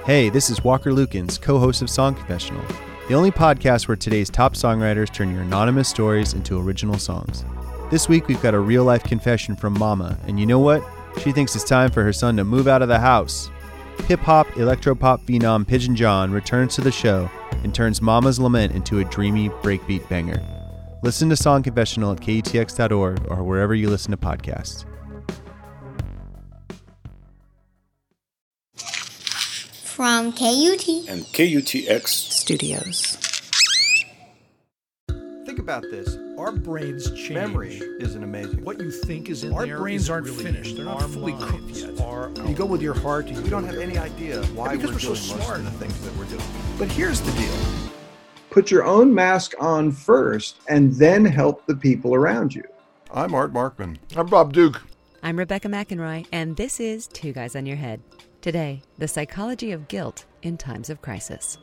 Hey, this is Walker Lukens, co-host of Song Confessional, the only podcast where today's top songwriters turn your anonymous stories into original songs. This week we've got a real-life confession from Mama, and you know what? She thinks it's time for her son to move out of the house. Hip-hop, electropop phenom Pigeon John returns to the show and turns Mama's lament into a dreamy breakbeat banger. Listen to Song Confessional at KUTX.org or wherever you listen to podcasts. From KUT and KUTX Studios. Think about this. Our brains change. Memory isn't amazing. What you think is in Our there. Our brains aren't really finished. They're not fully cooked yet. You go with your heart. We don't have any idea why we're doing so most of the things that we're doing. But here's the deal. Put your own mask on first and then help the people around you. I'm Art Markman. I'm Bob Duke. I'm Rebecca McEnroy, and this is Two Guys on Your Head. Today, the psychology of guilt in times of crisis.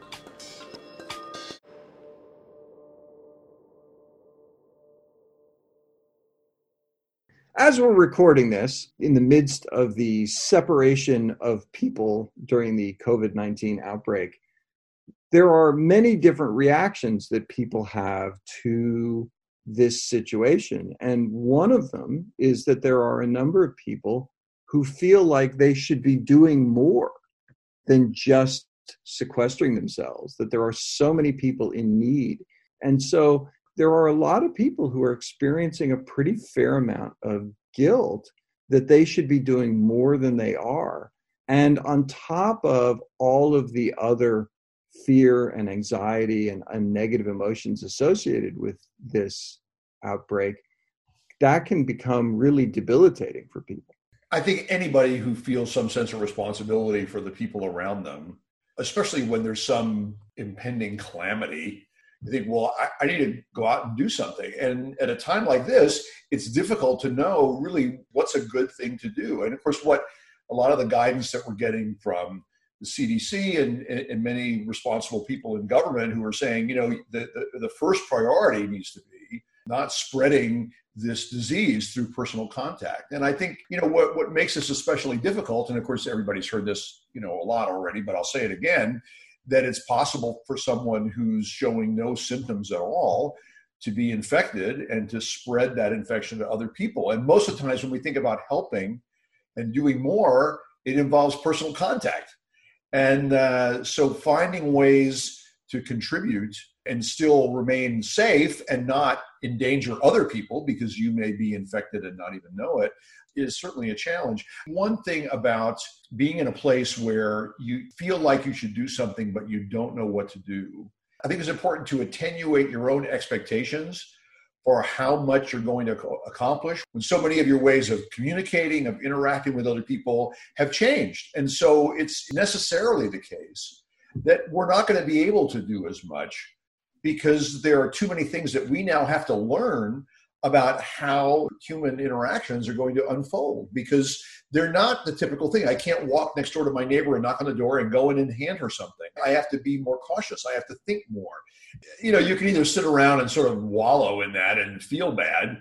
As we're recording this, in the midst of the separation of people during the COVID-19 outbreak, there are many different reactions that people have to this situation. And one of them is that there are a number of people who feel like they should be doing more than just sequestering themselves, that there are so many people in need. And so there are a lot of people who are experiencing a pretty fair amount of guilt that they should be doing more than they are. And on top of all of the other fear and anxiety and negative emotions associated with this outbreak, that can become really debilitating for people. I think anybody who feels some sense of responsibility for the people around them, especially when there's some impending calamity, you think, well, I need to go out and do something. And at a time like this, it's difficult to know really what's a good thing to do. And of course, what a lot of the guidance that we're getting from the CDC and many responsible people in government who are saying, the first priority needs to be not spreading this disease through personal contact. And I think, what makes this especially difficult, and of course, everybody's heard this, a lot already, but I'll say it again, that it's possible for someone who's showing no symptoms at all to be infected and to spread that infection to other people. And most of the times when we think about helping and doing more, it involves personal contact. And so finding ways to contribute and still remain safe and not endanger other people because you may be infected and not even know it is certainly a challenge. One thing about being in a place where you feel like you should do something, but you don't know what to do, I think it's important to attenuate your own expectations for how much you're going to accomplish when so many of your ways of communicating, of interacting with other people have changed. And so it's necessarily the case that we're not going to be able to do as much because there are too many things that we now have to learn about how human interactions are going to unfold because they're not the typical thing. I can't walk next door to my neighbor and knock on the door and go in and hand her something. I have to be more cautious. I have to think more. You can either sit around and sort of wallow in that and feel bad,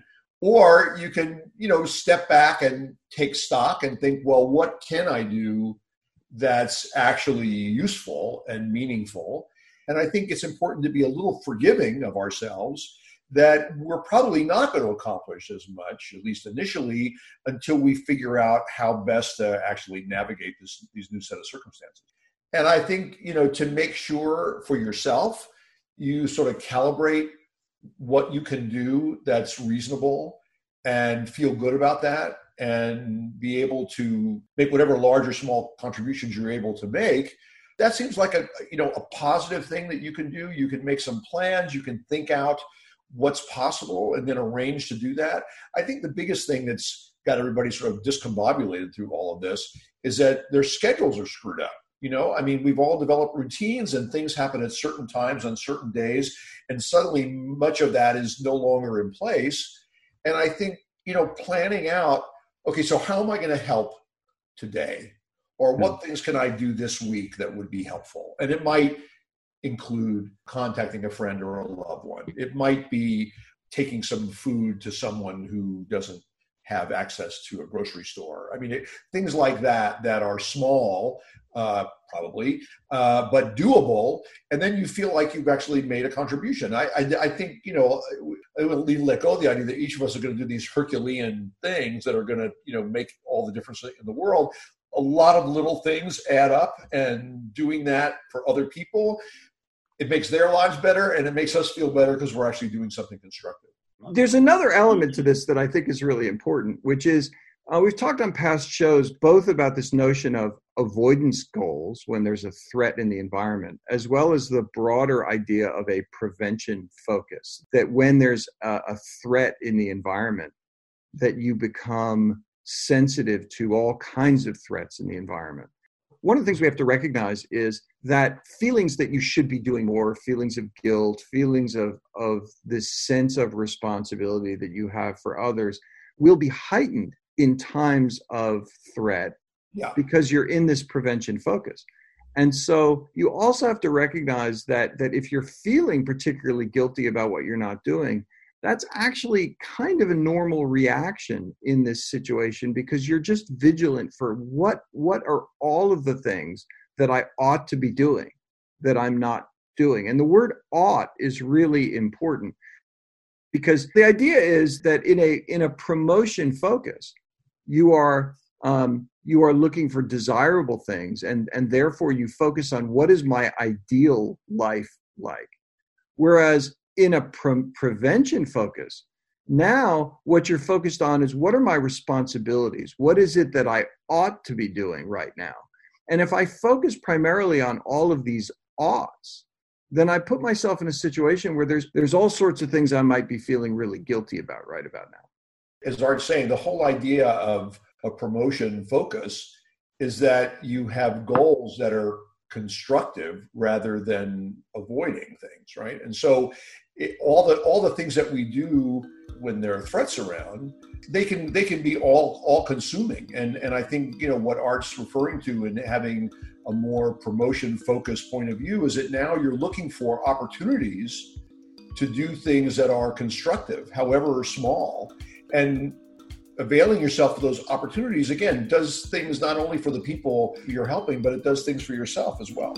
or you can, step back and take stock and think, well, what can I do that's actually useful and meaningful? And I think it's important to be a little forgiving of ourselves that we're probably not going to accomplish as much, at least initially, until we figure out how best to actually navigate these new set of circumstances. And I think, to make sure for yourself, you sort of calibrate what you can do that's reasonable and feel good about that and be able to make whatever large or small contributions you're able to make. That seems like a positive thing that you can do. You can make some plans, you can think out what's possible and then arrange to do that. I think the biggest thing that's got everybody sort of discombobulated through all of this is that their schedules are screwed up. We've all developed routines and things happen at certain times on certain days, and suddenly much of that is no longer in place. And I think, planning out, okay, so how am I going to help today? Or what things can I do this week that would be helpful? And it might include contacting a friend or a loved one. It might be taking some food to someone who doesn't have access to a grocery store. I mean, things like that are small, probably, but doable. And then you feel like you've actually made a contribution. I think, I would let go of the idea that each of us are going to do these Herculean things that are going to, make all the difference in the world. A lot of little things add up, and doing that for other people, it makes their lives better, and it makes us feel better because we're actually doing something constructive. There's another element to this that I think is really important, which is we've talked on past shows both about this notion of avoidance goals when there's a threat in the environment, as well as the broader idea of a prevention focus, that when there's a threat in the environment, that you become sensitive to all kinds of threats in the environment. One of the things we have to recognize is that feelings that you should be doing more, feelings of guilt, feelings of this sense of responsibility that you have for others will be heightened in times of threat because you're in this prevention focus. And so you also have to recognize that if you're feeling particularly guilty about what you're not doing, that's actually kind of a normal reaction in this situation, because you're just vigilant for what are all of the things that I ought to be doing that I'm not doing. And the word ought is really important, because the idea is that in a promotion focus, you are looking for desirable things, and therefore you focus on what is my ideal life like. Whereas in a prevention focus, now what you're focused on is, what are my responsibilities? What is it that I ought to be doing right now? And if I focus primarily on all of these oughts, then I put myself in a situation where there's all sorts of things I might be feeling really guilty about right about now. As Art's saying, the whole idea of a promotion focus is that you have goals that are constructive rather than avoiding things, right? And so all the things that we do when there are threats around, they can be all consuming. And I think, what Art's referring to in having a more promotion focused point of view is that now you're looking for opportunities to do things that are constructive, however small, and availing yourself of those opportunities, again, does things not only for the people you're helping, but it does things for yourself as well.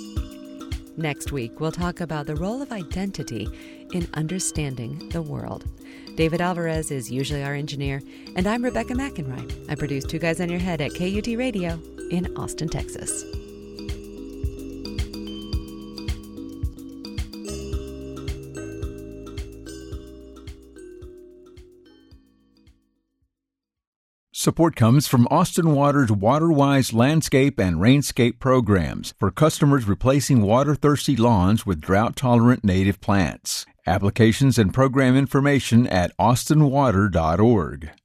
Next week, we'll talk about the role of identity in understanding the world. David Alvarez is usually our engineer, and I'm Rebecca McEnroy. I produce Two Guys on Your Head at KUT Radio in Austin, Texas. Support comes from Austin Water's WaterWise landscape and rainscape programs for customers replacing water-thirsty lawns with drought-tolerant native plants. Applications and program information at austinwater.org.